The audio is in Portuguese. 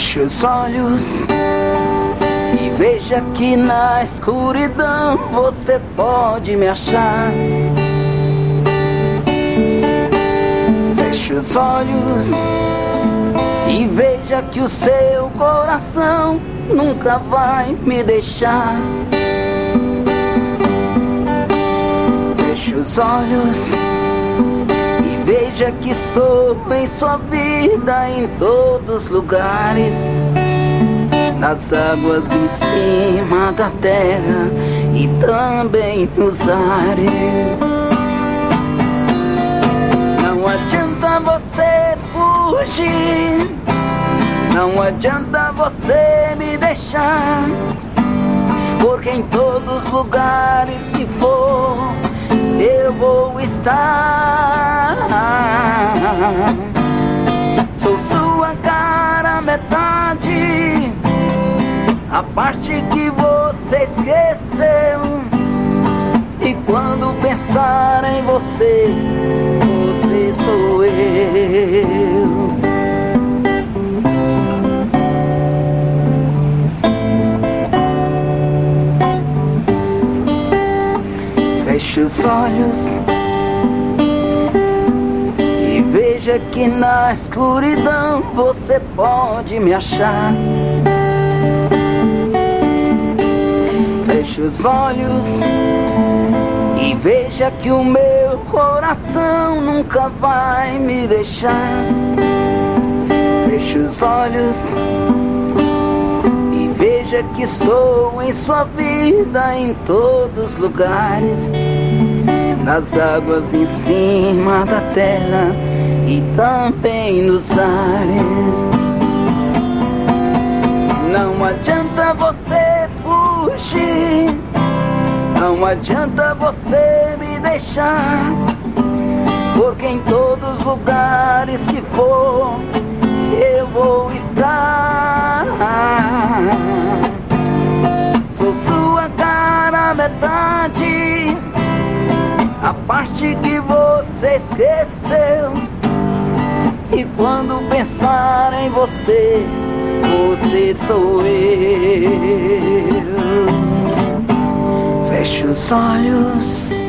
Feche os olhos e veja que na escuridão você pode me achar. Feche os olhos e veja que o seu coração nunca vai me deixar. Feche os olhos e veja que estou em sua vida em todos os lugares, nas águas em cima da terra e também nos ares. Não adianta você fugir, não adianta você me deixar, porque em todos os lugares que for eu vou estar. Sou sua cara metade, a parte que você esqueceu. E quando pensar em você, você sou eu. Feche os olhos e veja que na escuridão você pode me achar. Feche os olhos e veja que o meu coração nunca vai me deixar. Feche os olhos e veja que estou em sua vida em todos os lugares, nas águas em cima da terra e também nos ares. Não adianta você fugir, não adianta você me deixar, porque em todos os lugares que for eu vou estar. Sou sua cara metade, a parte que você esqueceu. E quando pensar em você, você sou eu. Feche os olhos